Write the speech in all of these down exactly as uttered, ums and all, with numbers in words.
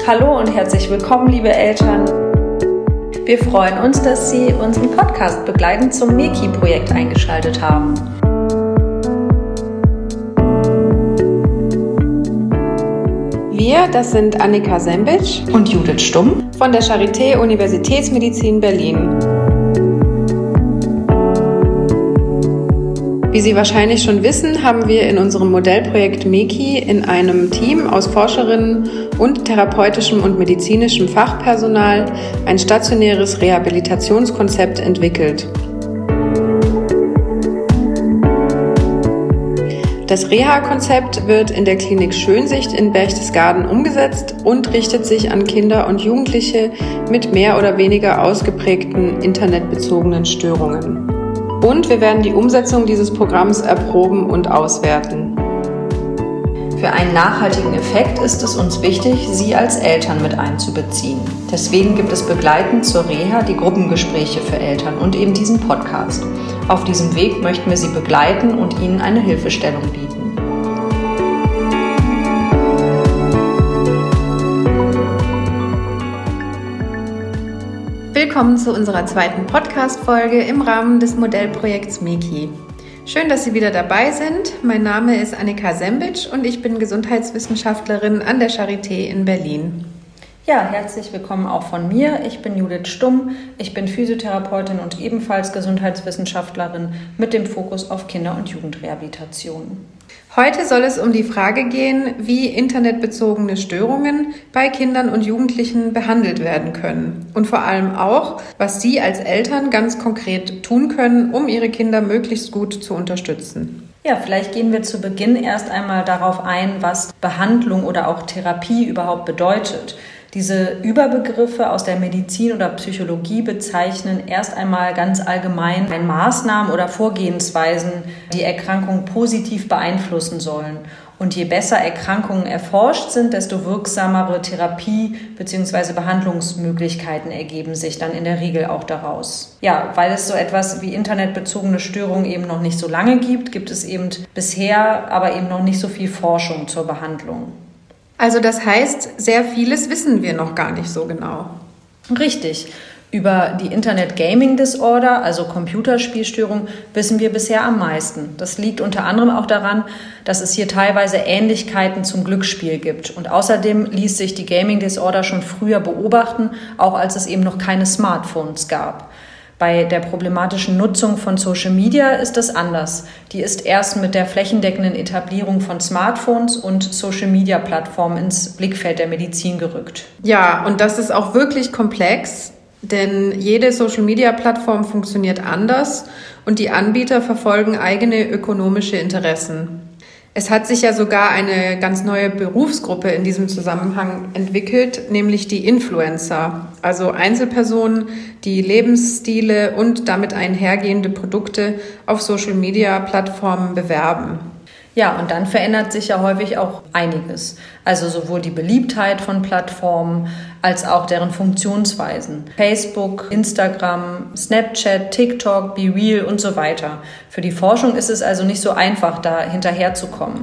Hallo und herzlich willkommen, liebe Eltern. Wir freuen uns, dass Sie unseren Podcast begleitend zum Meki-Projekt eingeschaltet haben. Wir, das sind Annika Sembic und Judith Stumm von der Charité Universitätsmedizin Berlin. Wie Sie wahrscheinlich schon wissen, haben wir in unserem Modellprojekt Meki in einem Team aus Forscherinnen und therapeutischem und medizinischem Fachpersonal ein stationäres Rehabilitationskonzept entwickelt. Das Reha-Konzept wird in der Klinik Schönsicht in Berchtesgaden umgesetzt und richtet sich an Kinder und Jugendliche mit mehr oder weniger ausgeprägten internetbezogenen Störungen. Und wir werden die Umsetzung dieses Programms erproben und auswerten. Für einen nachhaltigen Effekt ist es uns wichtig, Sie als Eltern mit einzubeziehen. Deswegen gibt es begleitend zur Reha die Gruppengespräche für Eltern und eben diesen Podcast. Auf diesem Weg möchten wir Sie begleiten und Ihnen eine Hilfestellung bieten. Willkommen zu unserer zweiten Podcast-Folge im Rahmen des Modellprojekts Meki. Schön, dass Sie wieder dabei sind. Mein Name ist Annika Sembic und ich bin Gesundheitswissenschaftlerin an der Charité in Berlin. Ja, herzlich willkommen auch von mir. Ich bin Judith Stumm. Ich bin Physiotherapeutin und ebenfalls Gesundheitswissenschaftlerin mit dem Fokus auf Kinder- und Jugendrehabilitation. Heute soll es um die Frage gehen, wie internetbezogene Störungen bei Kindern und Jugendlichen behandelt werden können und vor allem auch, was Sie als Eltern ganz konkret tun können, um Ihre Kinder möglichst gut zu unterstützen. Ja, vielleicht gehen wir zu Beginn erst einmal darauf ein, was Behandlung oder auch Therapie überhaupt bedeutet. Diese Überbegriffe aus der Medizin oder Psychologie bezeichnen erst einmal ganz allgemein Maßnahmen oder Vorgehensweisen, die Erkrankungen positiv beeinflussen sollen. Und je besser Erkrankungen erforscht sind, desto wirksamere Therapie- bzw. Behandlungsmöglichkeiten ergeben sich dann in der Regel auch daraus. Ja, weil es so etwas wie internetbezogene Störungen eben noch nicht so lange gibt, gibt es eben bisher aber eben noch nicht so viel Forschung zur Behandlung. Also das heißt, sehr vieles wissen wir noch gar nicht so genau. Richtig. Über die Internet Gaming Disorder, also Computerspielstörung, wissen wir bisher am meisten. Das liegt unter anderem auch daran, dass es hier teilweise Ähnlichkeiten zum Glücksspiel gibt. Und außerdem ließ sich die Gaming Disorder schon früher beobachten, auch als es eben noch keine Smartphones gab. Bei der problematischen Nutzung von Social Media ist das anders. Die ist erst mit der flächendeckenden Etablierung von Smartphones und Social Media Plattformen ins Blickfeld der Medizin gerückt. Ja, und das ist auch wirklich komplex, denn jede Social Media Plattform funktioniert anders und die Anbieter verfolgen eigene ökonomische Interessen. Es hat sich ja sogar eine ganz neue Berufsgruppe in diesem Zusammenhang entwickelt, nämlich die Influencer, also Einzelpersonen, die Lebensstile und damit einhergehende Produkte auf Social-Media-Plattformen bewerben. Ja, und dann verändert sich ja häufig auch einiges. Also sowohl die Beliebtheit von Plattformen als auch deren Funktionsweisen. Facebook, Instagram, Snapchat, TikTok, BeReal und so weiter. Für die Forschung ist es also nicht so einfach, da hinterherzukommen.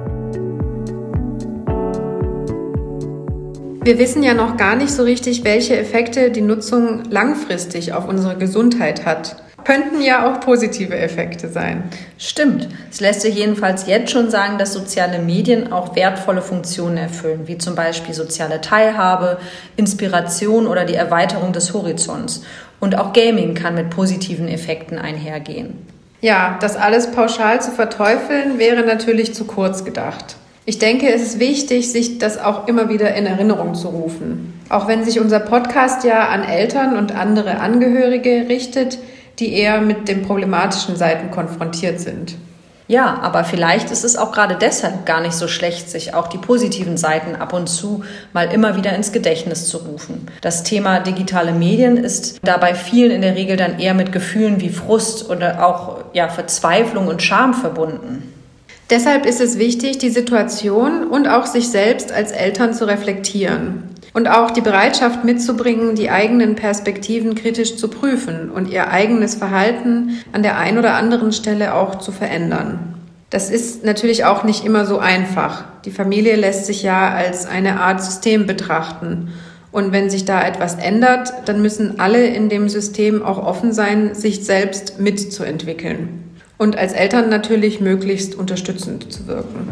Wir wissen ja noch gar nicht so richtig, welche Effekte die Nutzung langfristig auf unsere Gesundheit hat. Könnten ja auch positive Effekte sein. Stimmt. Es lässt sich jedenfalls jetzt schon sagen, dass soziale Medien auch wertvolle Funktionen erfüllen, wie zum Beispiel soziale Teilhabe, Inspiration oder die Erweiterung des Horizonts. Und auch Gaming kann mit positiven Effekten einhergehen. Ja, das alles pauschal zu verteufeln, wäre natürlich zu kurz gedacht. Ich denke, es ist wichtig, sich das auch immer wieder in Erinnerung zu rufen. Auch wenn sich unser Podcast ja an Eltern und andere Angehörige richtet, die eher mit den problematischen Seiten konfrontiert sind. Ja, aber vielleicht ist es auch gerade deshalb gar nicht so schlecht, sich auch die positiven Seiten ab und zu mal immer wieder ins Gedächtnis zu rufen. Das Thema digitale Medien ist dabei vielen in der Regel dann eher mit Gefühlen wie Frust oder auch ja, Verzweiflung und Scham verbunden. Deshalb ist es wichtig, die Situation und auch sich selbst als Eltern zu reflektieren. Und auch die Bereitschaft mitzubringen, die eigenen Perspektiven kritisch zu prüfen und ihr eigenes Verhalten an der einen oder anderen Stelle auch zu verändern. Das ist natürlich auch nicht immer so einfach. Die Familie lässt sich ja als eine Art System betrachten. Und wenn sich da etwas ändert, dann müssen alle in dem System auch offen sein, sich selbst mitzuentwickeln. Und als Eltern natürlich möglichst unterstützend zu wirken.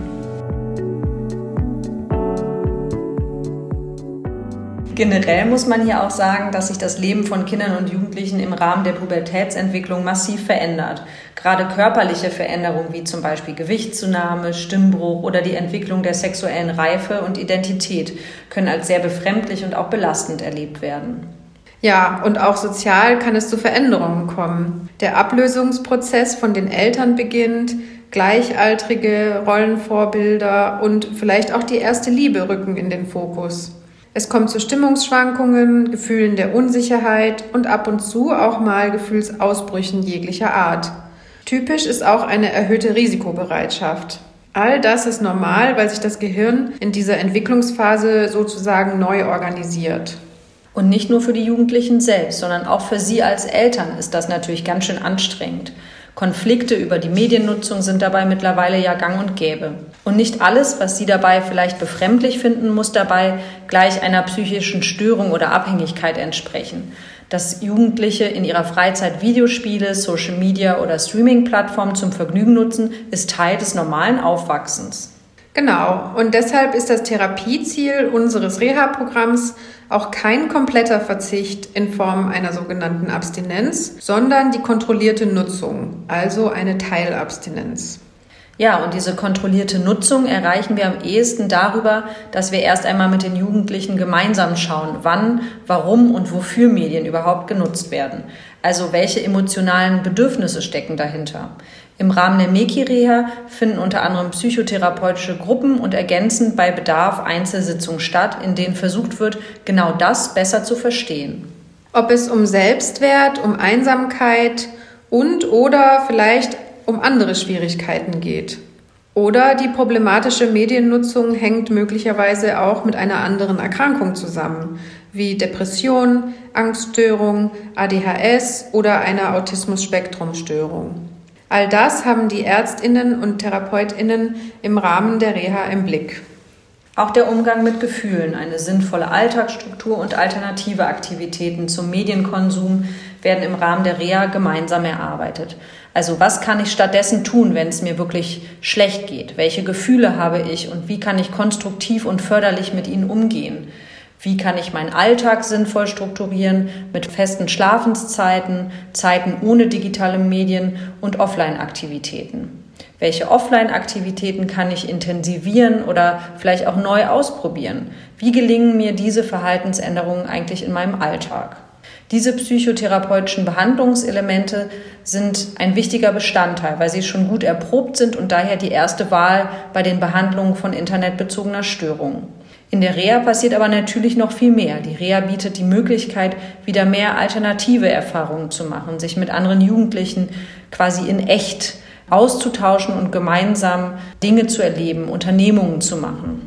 Generell muss man hier auch sagen, dass sich das Leben von Kindern und Jugendlichen im Rahmen der Pubertätsentwicklung massiv verändert. Gerade körperliche Veränderungen wie zum Beispiel Gewichtszunahme, Stimmbruch oder die Entwicklung der sexuellen Reife und Identität können als sehr befremdlich und auch belastend erlebt werden. Ja, und auch sozial kann es zu Veränderungen kommen. Der Ablösungsprozess von den Eltern beginnt, gleichaltrige Rollenvorbilder und vielleicht auch die erste Liebe rücken in den Fokus. Es kommt zu Stimmungsschwankungen, Gefühlen der Unsicherheit und ab und zu auch mal Gefühlsausbrüchen jeglicher Art. Typisch ist auch eine erhöhte Risikobereitschaft. All das ist normal, weil sich das Gehirn in dieser Entwicklungsphase sozusagen neu organisiert. Und nicht nur für die Jugendlichen selbst, sondern auch für sie als Eltern ist das natürlich ganz schön anstrengend. Konflikte über die Mediennutzung sind dabei mittlerweile ja gang und gäbe. Und nicht alles, was Sie dabei vielleicht befremdlich finden, muss dabei gleich einer psychischen Störung oder Abhängigkeit entsprechen. Dass Jugendliche in ihrer Freizeit Videospiele, Social Media oder Streaming-Plattformen zum Vergnügen nutzen, ist Teil des normalen Aufwachsens. Genau, und deshalb ist das Therapieziel unseres Reha-Programms auch kein kompletter Verzicht in Form einer sogenannten Abstinenz, sondern die kontrollierte Nutzung, also eine Teilabstinenz. Ja, und diese kontrollierte Nutzung erreichen wir am ehesten darüber, dass wir erst einmal mit den Jugendlichen gemeinsam schauen, wann, warum und wofür Medien überhaupt genutzt werden. Also welche emotionalen Bedürfnisse stecken dahinter. Im Rahmen der Meki-Reha finden unter anderem psychotherapeutische Gruppen und ergänzend bei Bedarf Einzelsitzungen statt, in denen versucht wird, genau das besser zu verstehen. Ob es um Selbstwert, um Einsamkeit und oder vielleicht um andere Schwierigkeiten geht. Oder die problematische Mediennutzung hängt möglicherweise auch mit einer anderen Erkrankung zusammen, wie Depression, Angststörung, A D H S oder einer Autismus-Spektrum-Störung. All das haben die ÄrztInnen und TherapeutInnen im Rahmen der Reha im Blick. Auch der Umgang mit Gefühlen, eine sinnvolle Alltagsstruktur und alternative Aktivitäten zum Medienkonsum werden im Rahmen der Reha gemeinsam erarbeitet. Also was kann ich stattdessen tun, wenn es mir wirklich schlecht geht? Welche Gefühle habe ich und wie kann ich konstruktiv und förderlich mit ihnen umgehen? Wie kann ich meinen Alltag sinnvoll strukturieren mit festen Schlafenszeiten, Zeiten ohne digitale Medien und Offline-Aktivitäten? Welche Offline-Aktivitäten kann ich intensivieren oder vielleicht auch neu ausprobieren? Wie gelingen mir diese Verhaltensänderungen eigentlich in meinem Alltag? Diese psychotherapeutischen Behandlungselemente sind ein wichtiger Bestandteil, weil sie schon gut erprobt sind und daher die erste Wahl bei den Behandlungen von internetbezogener Störung. In der Reha passiert aber natürlich noch viel mehr. Die Reha bietet die Möglichkeit, wieder mehr alternative Erfahrungen zu machen, sich mit anderen Jugendlichen quasi in echt auszutauschen und gemeinsam Dinge zu erleben, Unternehmungen zu machen.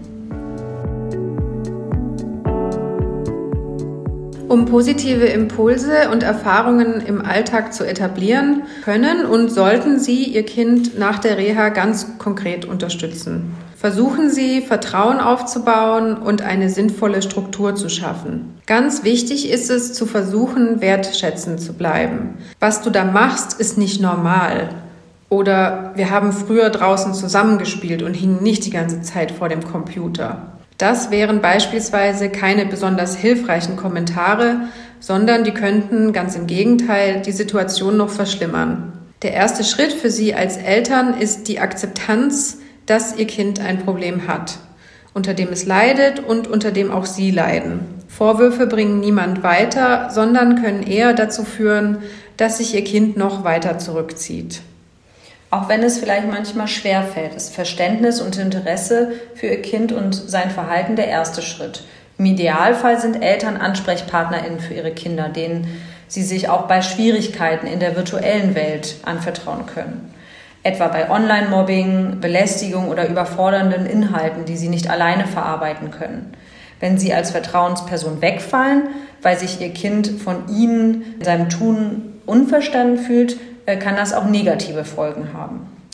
Um positive Impulse und Erfahrungen im Alltag zu etablieren, können und sollten Sie Ihr Kind nach der Reha ganz konkret unterstützen. Versuchen Sie, Vertrauen aufzubauen und eine sinnvolle Struktur zu schaffen. Ganz wichtig ist es, zu versuchen, wertschätzend zu bleiben. Was du da machst, ist nicht normal. Oder wir haben früher draußen zusammengespielt und hingen nicht die ganze Zeit vor dem Computer. Das wären beispielsweise keine besonders hilfreichen Kommentare, sondern die könnten ganz im Gegenteil die Situation noch verschlimmern. Der erste Schritt für Sie als Eltern ist die Akzeptanz, dass Ihr Kind ein Problem hat, unter dem es leidet und unter dem auch Sie leiden. Vorwürfe bringen niemand weiter, sondern können eher dazu führen, dass sich Ihr Kind noch weiter zurückzieht. Auch wenn es vielleicht manchmal schwerfällt, ist Verständnis und Interesse für ihr Kind und sein Verhalten der erste Schritt. Im Idealfall sind Eltern AnsprechpartnerInnen für ihre Kinder, denen sie sich auch bei Schwierigkeiten in der virtuellen Welt anvertrauen können. Etwa bei Online-Mobbing, Belästigung oder überfordernden Inhalten, die sie nicht alleine verarbeiten können. Wenn sie als Vertrauensperson wegfallen, weil sich ihr Kind von ihnen in seinem Tun unverstanden fühlt, kann das auch negative Folgen haben.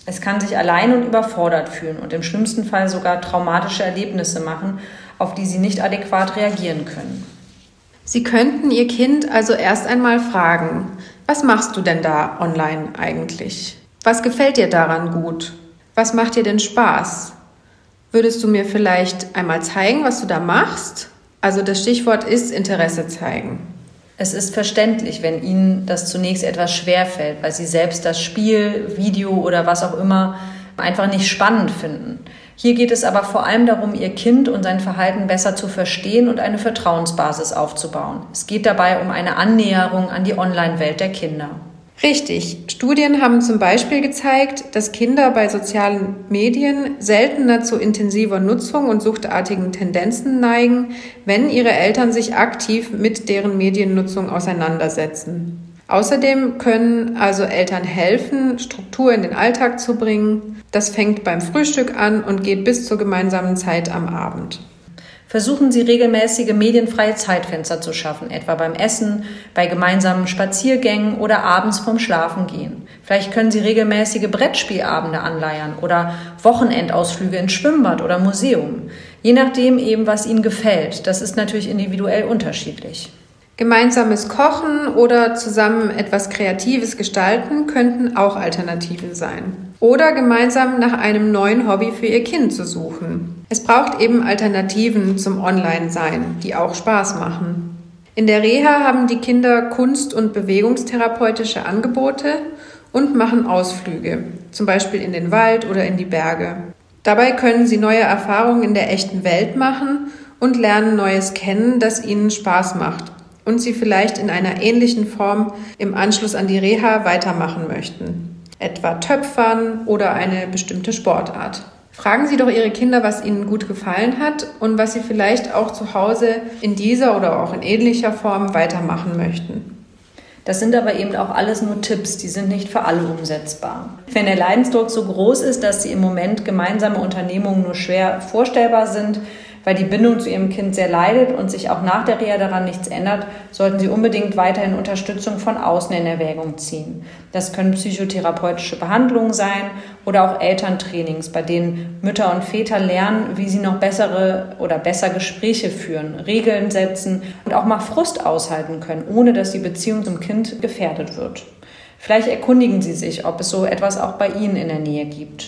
Es kann sich allein und überfordert fühlen und im schlimmsten Fall sogar traumatische Erlebnisse machen, auf die sie nicht adäquat reagieren können. Sie könnten Ihr Kind also erst einmal fragen, was machst du denn da online eigentlich? Was gefällt dir daran gut? Was macht dir denn Spaß? Würdest du mir vielleicht einmal zeigen, was du da machst? Also das Stichwort ist Interesse zeigen. Es ist verständlich, wenn Ihnen das zunächst etwas schwerfällt, weil Sie selbst das Spiel, Video oder was auch immer einfach nicht spannend finden. Hier geht es aber vor allem darum, Ihr Kind und sein Verhalten besser zu verstehen und eine Vertrauensbasis aufzubauen. Es geht dabei um eine Annäherung an die Online-Welt der Kinder. Richtig. Studien haben zum Beispiel gezeigt, dass Kinder bei sozialen Medien seltener zu intensiver Nutzung und suchtartigen Tendenzen neigen, wenn ihre Eltern sich aktiv mit deren Mediennutzung auseinandersetzen. Außerdem können also Eltern helfen, Struktur in den Alltag zu bringen. Das fängt beim Frühstück an und geht bis zur gemeinsamen Zeit am Abend. Versuchen Sie regelmäßige medienfreie Zeitfenster zu schaffen, etwa beim Essen, bei gemeinsamen Spaziergängen oder abends vorm Schlafengehen. Vielleicht können Sie regelmäßige Brettspielabende anleiern oder Wochenendausflüge ins Schwimmbad oder Museum. Je nachdem eben, was Ihnen gefällt. Das ist natürlich individuell unterschiedlich. Gemeinsames Kochen oder zusammen etwas Kreatives gestalten könnten auch Alternativen sein. Oder gemeinsam nach einem neuen Hobby für Ihr Kind zu suchen. Es braucht eben Alternativen zum Online-Sein, die auch Spaß machen. In der Reha haben die Kinder Kunst- und Bewegungstherapeutische Angebote und machen Ausflüge, zum Beispiel in den Wald oder in die Berge. Dabei können sie neue Erfahrungen in der echten Welt machen und lernen Neues kennen, das ihnen Spaß macht und sie vielleicht in einer ähnlichen Form im Anschluss an die Reha weitermachen möchten. Etwa Töpfern oder eine bestimmte Sportart. Fragen Sie doch Ihre Kinder, was ihnen gut gefallen hat und was sie vielleicht auch zu Hause in dieser oder auch in ähnlicher Form weitermachen möchten. Das sind aber eben auch alles nur Tipps, die sind nicht für alle umsetzbar. Wenn der Leidensdruck so groß ist, dass Sie im Moment gemeinsame Unternehmungen nur schwer vorstellbar sind, weil die Bindung zu Ihrem Kind sehr leidet und sich auch nach der Reha daran nichts ändert, sollten Sie unbedingt weiterhin Unterstützung von außen in Erwägung ziehen. Das können psychotherapeutische Behandlungen sein oder auch Elterntrainings, bei denen Mütter und Väter lernen, wie sie noch bessere oder besser Gespräche führen, Regeln setzen und auch mal Frust aushalten können, ohne dass die Beziehung zum Kind gefährdet wird. Vielleicht erkundigen Sie sich, ob es so etwas auch bei Ihnen in der Nähe gibt.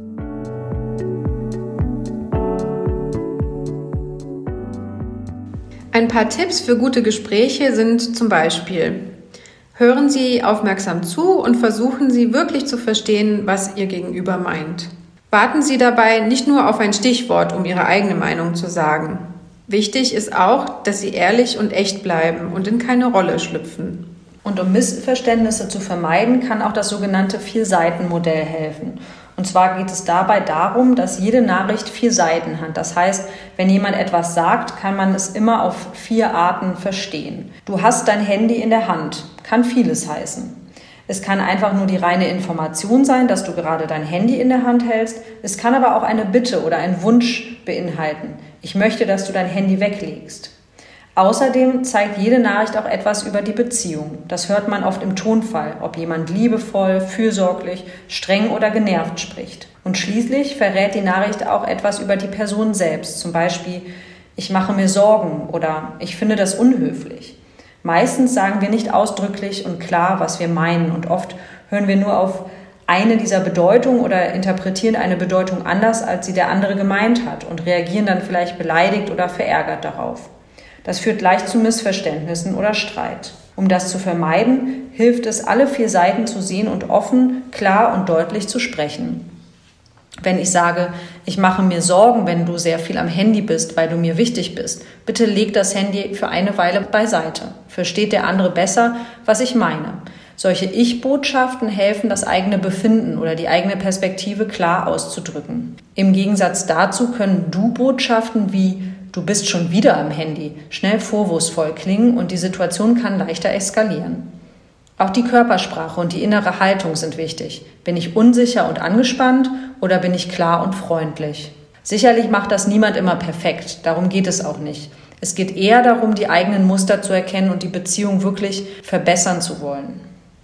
Ein paar Tipps für gute Gespräche sind zum Beispiel: Hören Sie aufmerksam zu und versuchen Sie wirklich zu verstehen, was Ihr Gegenüber meint. Warten Sie dabei nicht nur auf ein Stichwort, um Ihre eigene Meinung zu sagen. Wichtig ist auch, dass Sie ehrlich und echt bleiben und in keine Rolle schlüpfen. Und um Missverständnisse zu vermeiden, kann auch das sogenannte Vier-Seiten-Modell helfen. Und zwar geht es dabei darum, dass jede Nachricht vier Seiten hat. Das heißt, wenn jemand etwas sagt, kann man es immer auf vier Arten verstehen. Du hast dein Handy in der Hand, kann vieles heißen. Es kann einfach nur die reine Information sein, dass du gerade dein Handy in der Hand hältst. Es kann aber auch eine Bitte oder einen Wunsch beinhalten. Ich möchte, dass du dein Handy weglegst. Außerdem zeigt jede Nachricht auch etwas über die Beziehung. Das hört man oft im Tonfall, ob jemand liebevoll, fürsorglich, streng oder genervt spricht. Und schließlich verrät die Nachricht auch etwas über die Person selbst. Zum Beispiel, ich mache mir Sorgen oder ich finde das unhöflich. Meistens sagen wir nicht ausdrücklich und klar, was wir meinen, und oft hören wir nur auf eine dieser Bedeutungen oder interpretieren eine Bedeutung anders, als sie der andere gemeint hat, und reagieren dann vielleicht beleidigt oder verärgert darauf. Das führt leicht zu Missverständnissen oder Streit. Um das zu vermeiden, hilft es, alle vier Seiten zu sehen und offen, klar und deutlich zu sprechen. Wenn ich sage, ich mache mir Sorgen, wenn du sehr viel am Handy bist, weil du mir wichtig bist, bitte leg das Handy für eine Weile beiseite. Versteht der andere besser, was ich meine? Solche Ich-Botschaften helfen, das eigene Befinden oder die eigene Perspektive klar auszudrücken. Im Gegensatz dazu können Du-Botschaften wie du bist schon wieder am Handy schnell vorwurfsvoll klingen und die Situation kann leichter eskalieren. Auch die Körpersprache und die innere Haltung sind wichtig. Bin ich unsicher und angespannt oder bin ich klar und freundlich? Sicherlich macht das niemand immer perfekt, darum geht es auch nicht. Es geht eher darum, die eigenen Muster zu erkennen und die Beziehung wirklich verbessern zu wollen.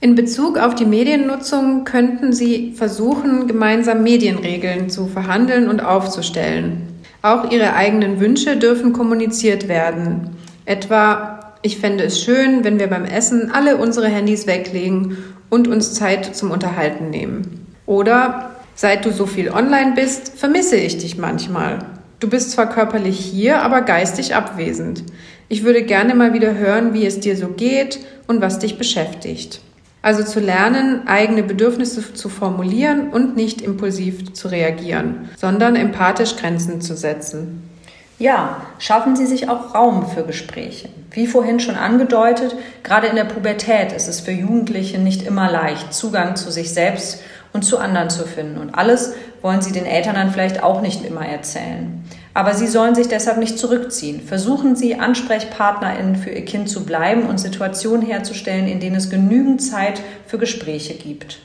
In Bezug auf die Mediennutzung könnten Sie versuchen, gemeinsam Medienregeln zu verhandeln und aufzustellen. Auch Ihre eigenen Wünsche dürfen kommuniziert werden. Etwa, ich fände es schön, wenn wir beim Essen alle unsere Handys weglegen und uns Zeit zum Unterhalten nehmen. Oder, seit du so viel online bist, vermisse ich dich manchmal. Du bist zwar körperlich hier, aber geistig abwesend. Ich würde gerne mal wieder hören, wie es dir so geht und was dich beschäftigt. Also zu lernen, eigene Bedürfnisse zu formulieren und nicht impulsiv zu reagieren, sondern empathisch Grenzen zu setzen. Ja, schaffen Sie sich auch Raum für Gespräche. Wie vorhin schon angedeutet, gerade in der Pubertät ist es für Jugendliche nicht immer leicht, Zugang zu sich selbst und zu anderen zu finden. Und alles wollen Sie den Eltern dann vielleicht auch nicht immer erzählen. Aber Sie sollen sich deshalb nicht zurückziehen. Versuchen Sie, AnsprechpartnerInnen für Ihr Kind zu bleiben und Situationen herzustellen, in denen es genügend Zeit für Gespräche gibt.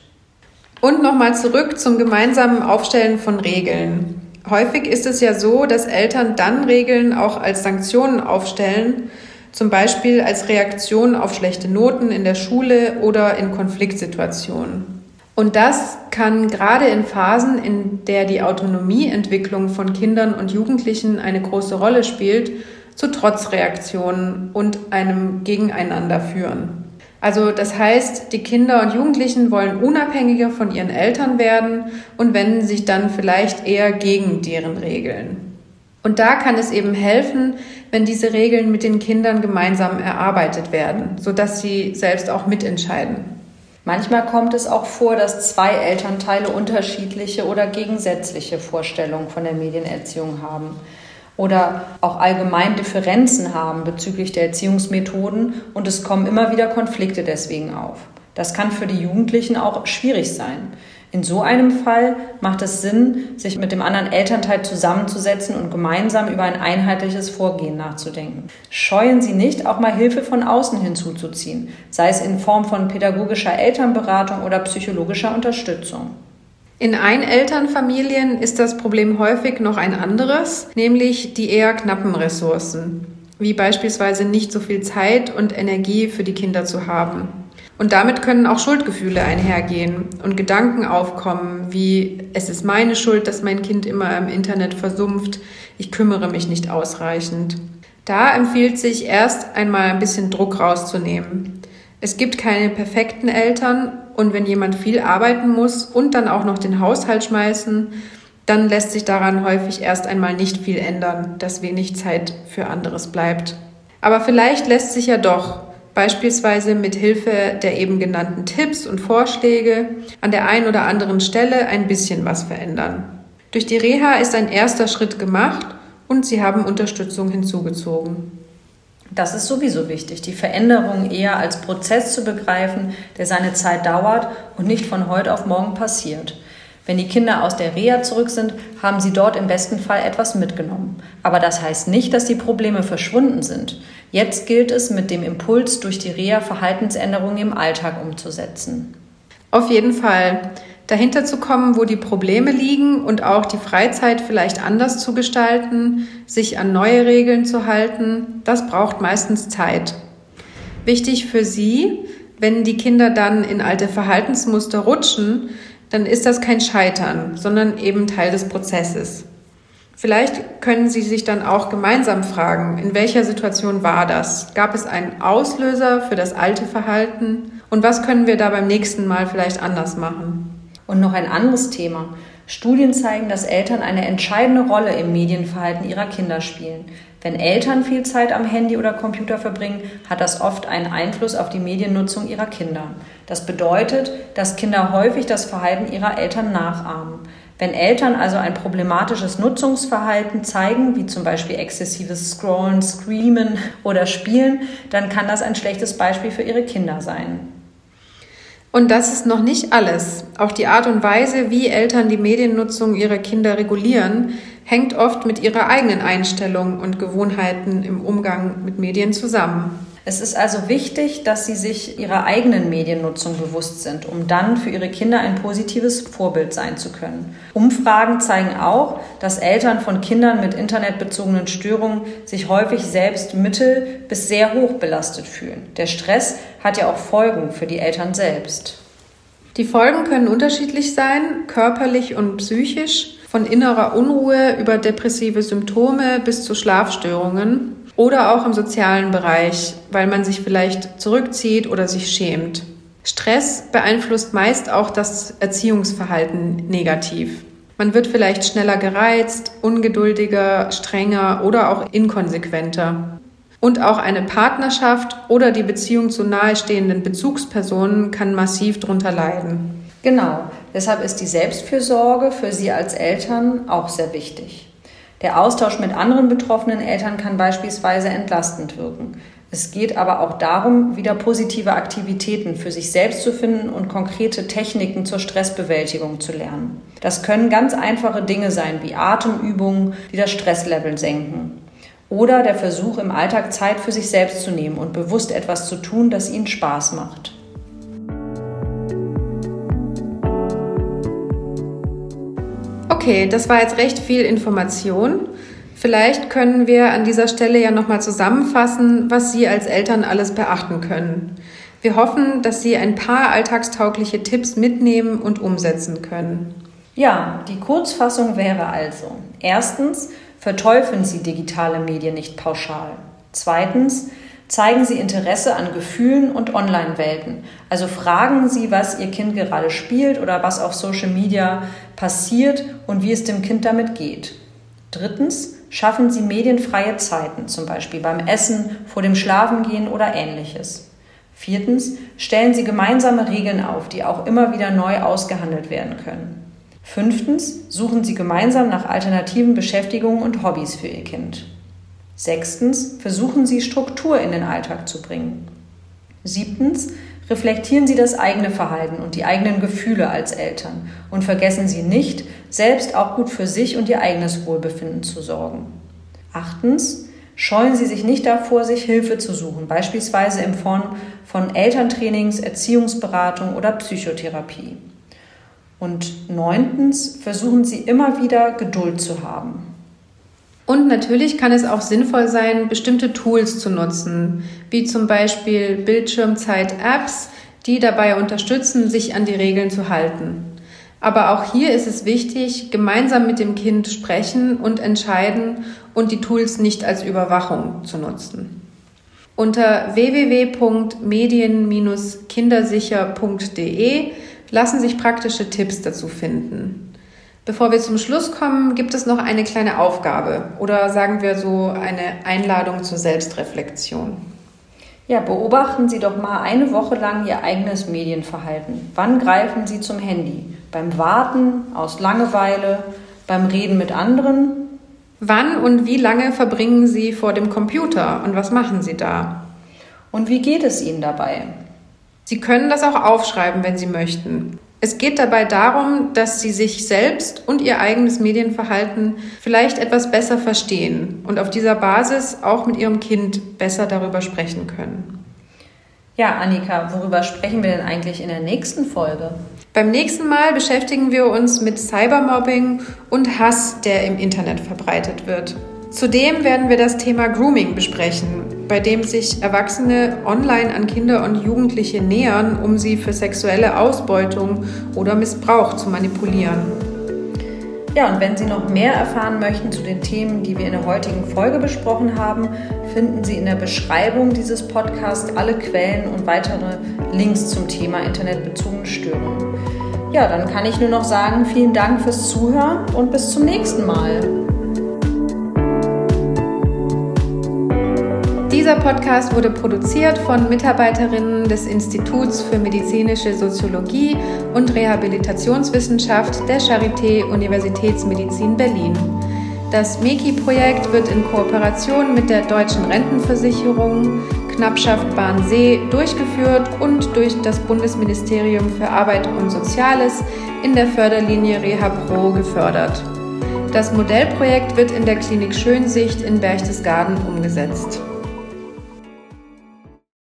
Und nochmal zurück zum gemeinsamen Aufstellen von Regeln. Häufig ist es ja so, dass Eltern dann Regeln auch als Sanktionen aufstellen, zum Beispiel als Reaktion auf schlechte Noten in der Schule oder in Konfliktsituationen. Und das kann gerade in Phasen, in der die Autonomieentwicklung von Kindern und Jugendlichen eine große Rolle spielt, zu Trotzreaktionen und einem Gegeneinander führen. Also das heißt, die Kinder und Jugendlichen wollen unabhängiger von ihren Eltern werden und wenden sich dann vielleicht eher gegen deren Regeln. Und da kann es eben helfen, wenn diese Regeln mit den Kindern gemeinsam erarbeitet werden, sodass sie selbst auch mitentscheiden. Manchmal kommt es auch vor, dass zwei Elternteile unterschiedliche oder gegensätzliche Vorstellungen von der Medienerziehung haben oder auch allgemein Differenzen haben bezüglich der Erziehungsmethoden und es kommen immer wieder Konflikte deswegen auf. Das kann für die Jugendlichen auch schwierig sein. In so einem Fall macht es Sinn, sich mit dem anderen Elternteil zusammenzusetzen und gemeinsam über ein einheitliches Vorgehen nachzudenken. Scheuen Sie nicht, auch mal Hilfe von außen hinzuzuziehen, sei es in Form von pädagogischer Elternberatung oder psychologischer Unterstützung. In Einelternfamilien ist das Problem häufig noch ein anderes, nämlich die eher knappen Ressourcen, wie beispielsweise nicht so viel Zeit und Energie für die Kinder zu haben. Und damit können auch Schuldgefühle einhergehen und Gedanken aufkommen, wie es ist meine Schuld, dass mein Kind immer im Internet versumpft, ich kümmere mich nicht ausreichend. Da empfiehlt sich erst einmal ein bisschen Druck rauszunehmen. Es gibt keine perfekten Eltern und wenn jemand viel arbeiten muss und dann auch noch den Haushalt schmeißen, dann lässt sich daran häufig erst einmal nicht viel ändern, dass wenig Zeit für anderes bleibt. Aber vielleicht lässt sich ja doch, beispielsweise mit Hilfe der eben genannten Tipps und Vorschläge, an der einen oder anderen Stelle ein bisschen was verändern. Durch die Reha ist ein erster Schritt gemacht und Sie haben Unterstützung hinzugezogen. Das ist sowieso wichtig, die Veränderung eher als Prozess zu begreifen, der seine Zeit dauert und nicht von heute auf morgen passiert. Wenn die Kinder aus der Reha zurück sind, haben sie dort im besten Fall etwas mitgenommen. Aber das heißt nicht, dass die Probleme verschwunden sind. Jetzt gilt es, mit dem Impuls durch die Reha Verhaltensänderungen im Alltag umzusetzen. Auf jeden Fall. Dahinter zu kommen, wo die Probleme liegen und auch die Freizeit vielleicht anders zu gestalten, sich an neue Regeln zu halten, das braucht meistens Zeit. Wichtig für Sie, wenn die Kinder dann in alte Verhaltensmuster rutschen, dann ist das kein Scheitern, sondern eben Teil des Prozesses. Vielleicht können Sie sich dann auch gemeinsam fragen, in welcher Situation war das? Gab es einen Auslöser für das alte Verhalten? Und was können wir da beim nächsten Mal vielleicht anders machen? Und noch ein anderes Thema. Studien zeigen, dass Eltern eine entscheidende Rolle im Medienverhalten ihrer Kinder spielen. Wenn Eltern viel Zeit am Handy oder Computer verbringen, hat das oft einen Einfluss auf die Mediennutzung ihrer Kinder. Das bedeutet, dass Kinder häufig das Verhalten ihrer Eltern nachahmen. Wenn Eltern also ein problematisches Nutzungsverhalten zeigen, wie zum Beispiel exzessives Scrollen, Screamen oder Spielen, dann kann das ein schlechtes Beispiel für ihre Kinder sein. Und das ist noch nicht alles. Auch die Art und Weise, wie Eltern die Mediennutzung ihrer Kinder regulieren, hängt oft mit ihrer eigenen Einstellung und Gewohnheiten im Umgang mit Medien zusammen. Es ist also wichtig, dass sie sich ihrer eigenen Mediennutzung bewusst sind, um dann für ihre Kinder ein positives Vorbild sein zu können. Umfragen zeigen auch, dass Eltern von Kindern mit internetbezogenen Störungen sich häufig selbst mittel- bis sehr hoch belastet fühlen. Der Stress hat ja auch Folgen für die Eltern selbst. Die Folgen können unterschiedlich sein, körperlich und psychisch, von innerer Unruhe über depressive Symptome bis zu Schlafstörungen. Oder auch im sozialen Bereich, weil man sich vielleicht zurückzieht oder sich schämt. Stress beeinflusst meist auch das Erziehungsverhalten negativ. Man wird vielleicht schneller gereizt, ungeduldiger, strenger oder auch inkonsequenter. Und auch eine Partnerschaft oder die Beziehung zu nahestehenden Bezugspersonen kann massiv darunter leiden. Genau, deshalb ist die Selbstfürsorge für Sie als Eltern auch sehr wichtig. Der Austausch mit anderen betroffenen Eltern kann beispielsweise entlastend wirken. Es geht aber auch darum, wieder positive Aktivitäten für sich selbst zu finden und konkrete Techniken zur Stressbewältigung zu lernen. Das können ganz einfache Dinge sein, wie Atemübungen, die das Stresslevel senken. Oder der Versuch, im Alltag Zeit für sich selbst zu nehmen und bewusst etwas zu tun, das ihnen Spaß macht. Okay, das war jetzt recht viel Information. Vielleicht können wir an dieser Stelle ja nochmal zusammenfassen, was Sie als Eltern alles beachten können. Wir hoffen, dass Sie ein paar alltagstaugliche Tipps mitnehmen und umsetzen können. Ja, die Kurzfassung wäre also: Erstens, verteufeln Sie digitale Medien nicht pauschal. Zweitens, zeigen Sie Interesse an Gefühlen und Online-Welten. Also fragen Sie, was Ihr Kind gerade spielt oder was auf Social Media passiert und wie es dem Kind damit geht. Drittens, schaffen Sie medienfreie Zeiten, zum Beispiel beim Essen, vor dem Schlafengehen oder Ähnliches. Viertens, stellen Sie gemeinsame Regeln auf, die auch immer wieder neu ausgehandelt werden können. Fünftens, suchen Sie gemeinsam nach alternativen Beschäftigungen und Hobbys für Ihr Kind. Sechstens, versuchen Sie Struktur in den Alltag zu bringen. Siebtens, reflektieren Sie das eigene Verhalten und die eigenen Gefühle als Eltern und vergessen Sie nicht, selbst auch gut für sich und Ihr eigenes Wohlbefinden zu sorgen. Achtens, scheuen Sie sich nicht davor, sich Hilfe zu suchen, beispielsweise in Form von Elterntrainings, Erziehungsberatung oder Psychotherapie. Und neuntens, versuchen Sie immer wieder Geduld zu haben. Und natürlich kann es auch sinnvoll sein, bestimmte Tools zu nutzen, wie zum Beispiel Bildschirmzeit-Apps, die dabei unterstützen, sich an die Regeln zu halten. Aber auch hier ist es wichtig, gemeinsam mit dem Kind sprechen und entscheiden und die Tools nicht als Überwachung zu nutzen. Unter w w w punkt medien Bindestrich kindersicher punkt d e lassen sich praktische Tipps dazu finden. Bevor wir zum Schluss kommen, gibt es noch eine kleine Aufgabe oder sagen wir so eine Einladung zur Selbstreflexion. Ja, beobachten Sie doch mal eine Woche lang Ihr eigenes Medienverhalten. Wann greifen Sie zum Handy? Beim Warten, aus Langeweile, beim Reden mit anderen? Wann und wie lange verbringen Sie vor dem Computer und was machen Sie da? Und wie geht es Ihnen dabei? Sie können das auch aufschreiben, wenn Sie möchten. Es geht dabei darum, dass Sie sich selbst und Ihr eigenes Medienverhalten vielleicht etwas besser verstehen und auf dieser Basis auch mit Ihrem Kind besser darüber sprechen können. Ja, Annika, worüber sprechen wir denn eigentlich in der nächsten Folge? Beim nächsten Mal beschäftigen wir uns mit Cybermobbing und Hass, der im Internet verbreitet wird. Zudem werden wir das Thema Grooming besprechen, bei dem sich Erwachsene online an Kinder und Jugendliche nähern, um sie für sexuelle Ausbeutung oder Missbrauch zu manipulieren. Ja, und wenn Sie noch mehr erfahren möchten zu den Themen, die wir in der heutigen Folge besprochen haben, finden Sie in der Beschreibung dieses Podcasts alle Quellen und weitere Links zum Thema internetbezogene Störungen. Ja, dann kann ich nur noch sagen, vielen Dank fürs Zuhören und bis zum nächsten Mal. Dieser Podcast wurde produziert von Mitarbeiterinnen des Instituts für medizinische Soziologie und Rehabilitationswissenschaft der Charité Universitätsmedizin Berlin. Das M E K I-Projekt wird in Kooperation mit der Deutschen Rentenversicherung, Knappschaft Barnsee durchgeführt und durch das Bundesministerium für Arbeit und Soziales in der Förderlinie Reha-Pro gefördert. Das Modellprojekt wird in der Klinik Schönsicht in Berchtesgaden umgesetzt.